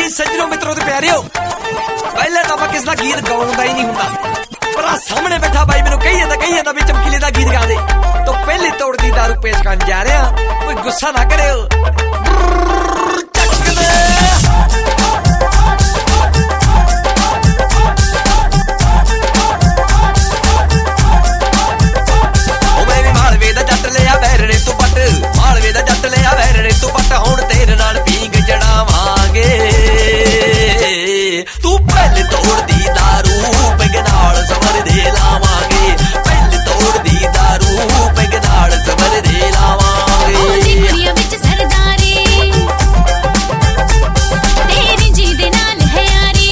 सज्जनों मित्रों ते प्यारिओ पहले तो मैं किसदा गीत गाउंदा ही नहीं हुंदा पर आ सामने बैठा भाई मैनू कही जांदा भी चमकीले दा गीत गा दे तो पहली तोड़दी दारू पेश करन जा रहा कोई गुस्सा ना करियो मालवे दा जट लिया वैरणे तू पट मालवे दा जट लिया वैरणे तू पट हुण तेरे नाल पींग चढ़ावांगे तू पहले तोड़दी दारू पैग नाल समर दे लावांगे पहले तोड़दी दारू पैग नाल समर दे लावांगे ओ जी कुड़ियां विच सरदारी तेरी जी दे नाल है यारी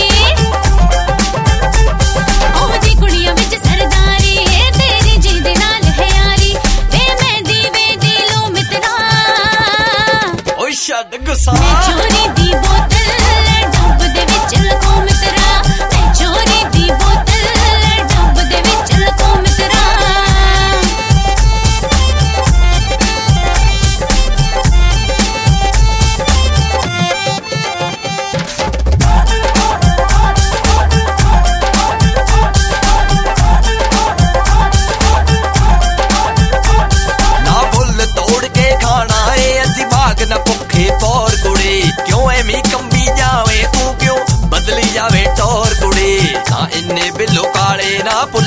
ओ जी कुड़ियां विच सरदारी तेरी जी दे नाल है यारी वे मैं दी लो मित्रा ओ शद गुस्सा मैं चोरी दी बोतल डब दे विच लको मित्रा मैं चोरी दी बोतल डब दे विच लको मित्रा ना बुल तोड़ के खाना है असी भाग न भुखे पौर कुड़े क्यों एमी कंबी जावे तू क्यों बदली जावे टोर कुड़े ना इन्ने बिल्लो काले ना